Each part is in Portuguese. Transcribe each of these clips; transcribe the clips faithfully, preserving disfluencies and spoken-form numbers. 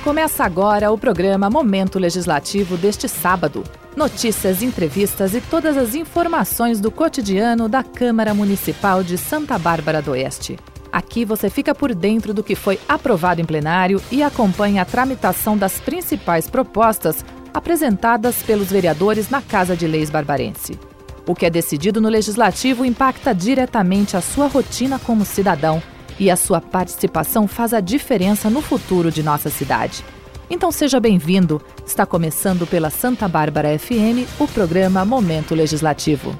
Começa agora o programa Momento Legislativo deste sábado. Notícias, entrevistas e todas as informações do cotidiano da Câmara Municipal de Santa Bárbara do Oeste. Aqui você fica por dentro do que foi aprovado em plenário e acompanha a tramitação das principais propostas apresentadas pelos vereadores na Casa de Leis barbarense. O que é decidido no Legislativo impacta diretamente a sua rotina como cidadão e a sua participação faz a diferença no futuro de nossa cidade. Então seja bem-vindo. Está começando pela Santa Bárbara F M o programa Momento Legislativo.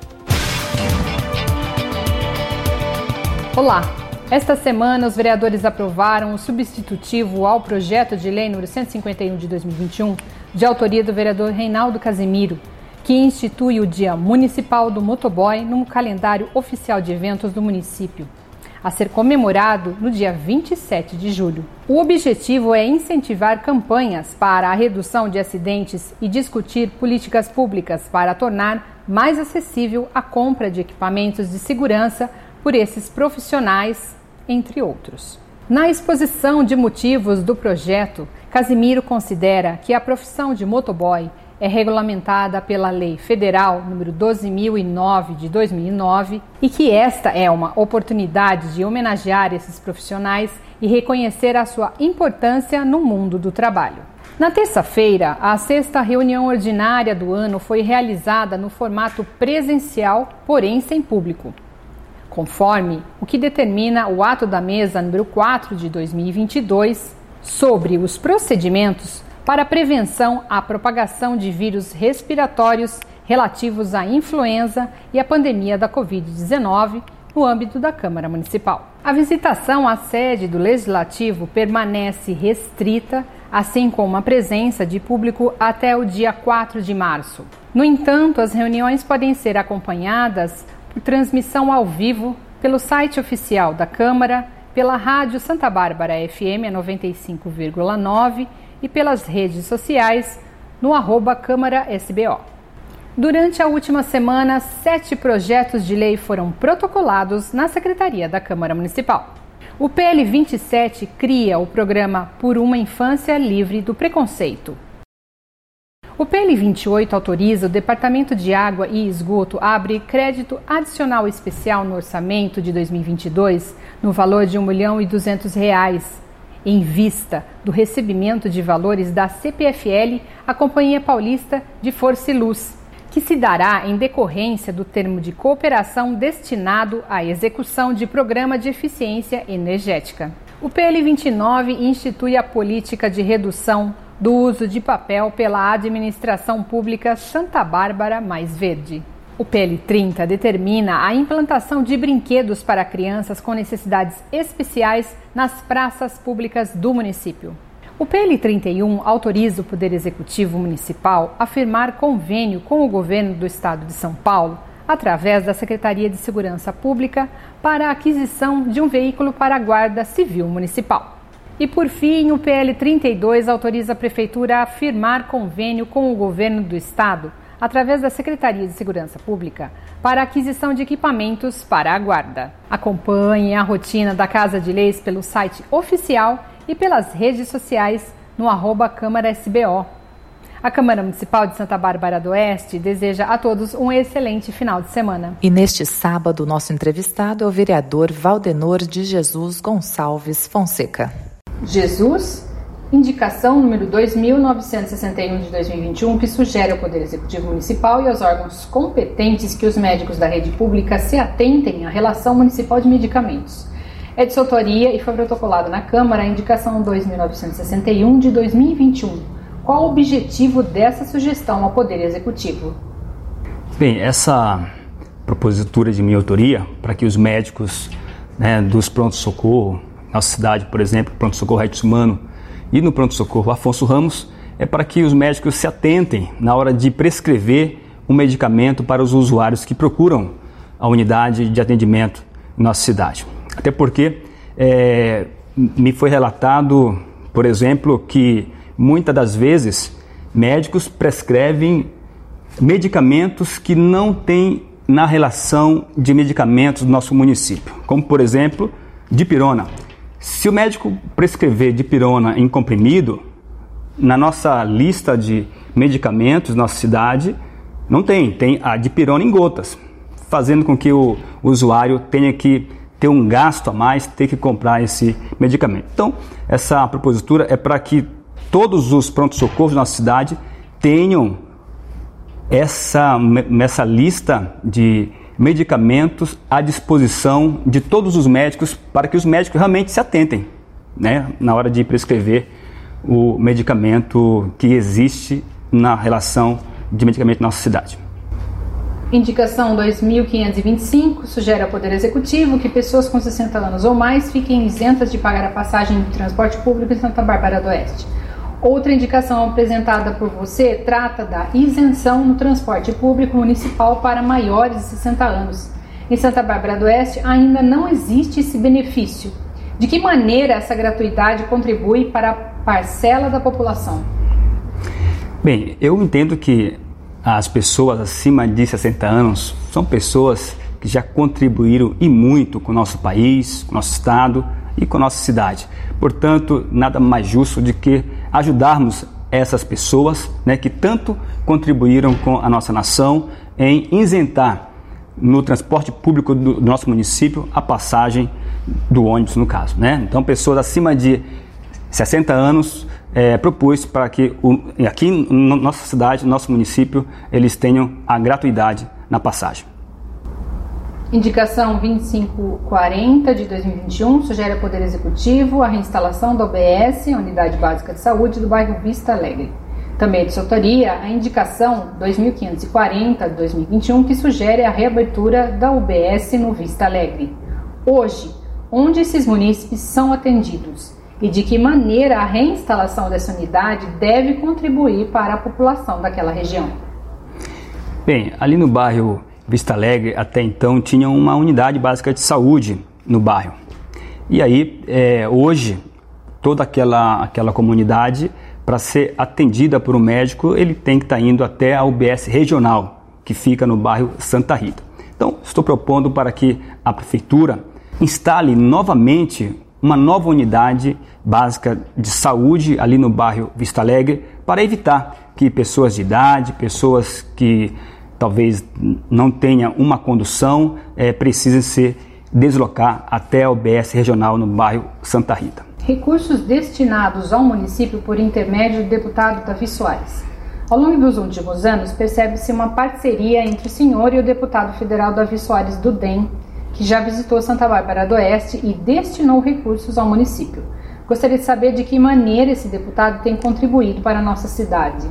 Olá! Esta semana, os vereadores aprovaram o substitutivo ao projeto de lei número cento e cinquenta e um de dois mil e vinte e um, de autoria do vereador Reinaldo Casimiro, que institui o Dia Municipal do Motoboy no calendário oficial de eventos do município, a ser comemorado no dia vinte e sete de julho. O objetivo é incentivar campanhas para a redução de acidentes e discutir políticas públicas para tornar mais acessível a compra de equipamentos de segurança por esses profissionais, entre outros. Na exposição de motivos do projeto, Casimiro considera que a profissão de motoboy é regulamentada pela Lei Federal número doze mil e nove de dois mil e nove e que esta é uma oportunidade de homenagear esses profissionais e reconhecer a sua importância no mundo do trabalho. Na terça-feira, a sexta reunião ordinária do ano foi realizada no formato presencial, porém sem público, conforme o que determina o ato da mesa número quatro de dois mil e vinte e dois sobre os procedimentos para a prevenção à propagação de vírus respiratórios relativos à influenza e à pandemia da covid dezenove no âmbito da Câmara Municipal. A visitação à sede do Legislativo permanece restrita, assim como a presença de público até o dia quatro de março. No entanto, as reuniões podem ser acompanhadas por transmissão ao vivo pelo site oficial da Câmara, pela Rádio Santa Bárbara F M noventa e cinco vírgula nove e pelas redes sociais no arroba Câmara S B O. Durante a última semana, sete projetos de lei foram protocolados na Secretaria da Câmara Municipal. O P L vinte e sete cria o programa Por uma Infância Livre do Preconceito. O P L vinte e oito autoriza o Departamento de Água e Esgoto a abrir crédito adicional especial no orçamento de dois mil e vinte e dois no valor de um milhão e duzentos reais, em vista do recebimento de valores da C P F L, a Companhia Paulista de Força e Luz, que se dará em decorrência do termo de cooperação destinado à execução de programa de eficiência energética. O P L vinte e nove institui a política de redução do uso de papel pela administração pública Santa Bárbara Mais Verde. O P L trinta determina a implantação de brinquedos para crianças com necessidades especiais nas praças públicas do município. O P L trinta e um autoriza o Poder Executivo Municipal a firmar convênio com o Governo do Estado de São Paulo, através da Secretaria de Segurança Pública, para a aquisição de um veículo para a Guarda Civil Municipal. E, por fim, o P L trinta e dois autoriza a Prefeitura a firmar convênio com o Governo do Estado, através da Secretaria de Segurança Pública, para a aquisição de equipamentos para a Guarda. Acompanhe a rotina da Casa de Leis pelo site oficial e pelas redes sociais no arroba Câmara S B O. A Câmara Municipal de Santa Bárbara do Oeste deseja a todos um excelente final de semana. E neste sábado, nosso entrevistado é o vereador Valdenor de Jesus Gonçalves Fonseca. Jesus, indicação número dois mil novecentos e sessenta e um de dois mil e vinte e um, que sugere ao Poder Executivo Municipal e aos órgãos competentes que os médicos da rede pública se atentem à relação municipal de medicamentos. É de sua autoria e foi protocolado na Câmara a indicação dois mil novecentos e sessenta e um de dois mil e vinte e um. Qual o objetivo dessa sugestão ao Poder Executivo? Bem, essa propositura de minha autoria, para que os médicos, né, dos pronto-socorro, nossa cidade, por exemplo, pronto-socorro Retsumano e no pronto-socorro Afonso Ramos, é para que os médicos se atentem na hora de prescrever um medicamento para os usuários que procuram a unidade de atendimento em nossa cidade. Até porque é, me foi relatado, por exemplo, que muitas das vezes médicos prescrevem medicamentos que não têm na relação de medicamentos do nosso município, como por exemplo, dipirona. Se o médico prescrever dipirona em comprimido, na nossa lista de medicamentos, nossa cidade, não tem, tem a dipirona em gotas, fazendo com que o usuário tenha que ter um gasto a mais, ter que comprar esse medicamento. Então, essa propositura é para que todos os pronto-socorros da nossa cidade tenham essa, essa lista de medicamentos à disposição de todos os médicos, para que os médicos realmente se atentem, né, na hora de prescrever o medicamento que existe na relação de medicamento na nossa cidade. Indicação dois mil quinhentos e vinte e cinco sugere ao Poder Executivo que pessoas com sessenta anos ou mais fiquem isentas de pagar a passagem de transporte público em Santa Bárbara do Oeste. Outra indicação apresentada por você trata da isenção no transporte público municipal para maiores de sessenta anos. Em Santa Bárbara do Oeste ainda não existe esse benefício. De que maneira essa gratuidade contribui para a parcela da população? Bem, eu entendo que as pessoas acima de sessenta anos são pessoas que já contribuíram e muito com o nosso país, com o nosso estado e com a nossa cidade. Portanto, nada mais justo do que ajudarmos essas pessoas, né, que tanto contribuíram com a nossa nação, em isentar no transporte público do, do nosso município a passagem do ônibus, no caso, né? Então, pessoas acima de sessenta anos é, propus para que o, aqui na nossa cidade, no nosso município, eles tenham a gratuidade na passagem. Indicação vinte e cinco quarenta de dois mil e vinte e um sugere ao Poder Executivo a reinstalação da U B S, a Unidade Básica de Saúde do bairro Vista Alegre. Também de sua autoria, a indicação dois mil quinhentos e quarenta de dois mil e vinte e um que sugere a reabertura da U B S no Vista Alegre. Hoje, onde esses munícipes são atendidos? E de que maneira a reinstalação dessa unidade deve contribuir para a população daquela região? Bem, ali no bairro Vista Alegre, até então, tinha uma unidade básica de saúde no bairro. E aí, é, hoje, toda aquela, aquela comunidade, para ser atendida por um médico, ele tem que estar indo até a U B S regional, que fica no bairro Santa Rita. Então, estou propondo para que a prefeitura instale novamente uma nova unidade básica de saúde ali no bairro Vista Alegre, para evitar que pessoas de idade, pessoas que talvez não tenham uma condução, é, precisem se deslocar até a U B S regional no bairro Santa Rita. Recursos destinados ao município por intermédio do deputado Davi Soares. Ao longo dos últimos anos, percebe-se uma parceria entre o senhor e o deputado federal Davi Soares do D E M, que já visitou Santa Bárbara do Oeste e destinou recursos ao município. Gostaria de saber de que maneira esse deputado tem contribuído para a nossa cidade.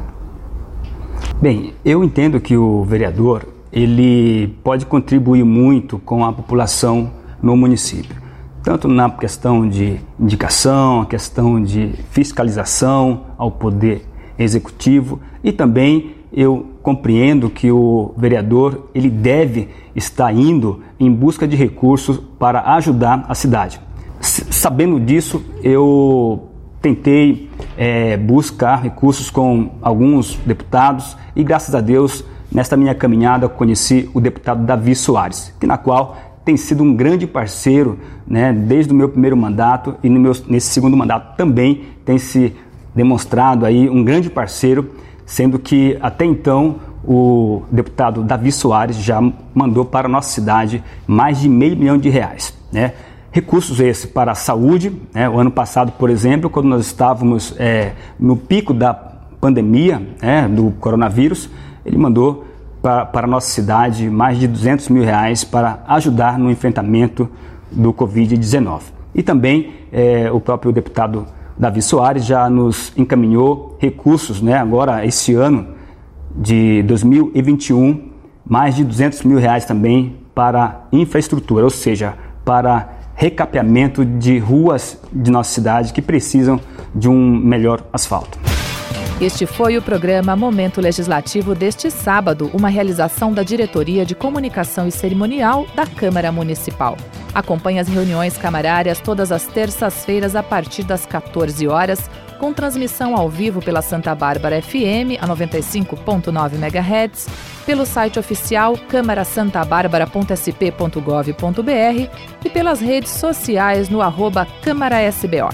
Bem, eu entendo que o vereador ele pode contribuir muito com a população no município, tanto na questão de indicação, a questão de fiscalização ao poder executivo, e também eu compreendo que o vereador ele deve estar indo em busca de recursos para ajudar a cidade. S- sabendo disso, eu tentei é, buscar recursos com alguns deputados e, graças a Deus, nesta minha caminhada, conheci o deputado Davi Soares, que na qual tem sido um grande parceiro, né, desde o meu primeiro mandato, e no meu, nesse segundo mandato também tem se demonstrado aí um grande parceiro, sendo que até então o deputado Davi Soares já mandou para a nossa cidade mais de meio milhão de reais, né? Recursos esses para a saúde, né? O ano passado, por exemplo, quando nós estávamos é, no pico da pandemia, né, do coronavírus, ele mandou para, para a nossa cidade mais de duzentos mil reais para ajudar no enfrentamento do covid dezenove. E também é, o próprio deputado Davi Soares já nos encaminhou recursos, né, agora esse ano de dois mil e vinte e um, mais de duzentos mil reais também para infraestrutura, ou seja, para recapeamento de ruas de nossa cidade que precisam de um melhor asfalto. Este foi o programa Momento Legislativo deste sábado, uma realização da Diretoria de Comunicação e Cerimonial da Câmara Municipal. Acompanhe as reuniões camarárias todas as terças-feiras a partir das quatorze horas, com transmissão ao vivo pela Santa Bárbara F M, a noventa e cinco ponto nove megahertz, pelo site oficial câmara santa bárbara ponto s p ponto gov ponto b r e pelas redes sociais no arroba Câmara S B O.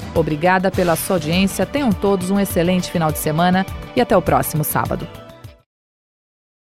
Obrigada pela sua audiência, tenham todos um excelente final de semana e até o próximo sábado.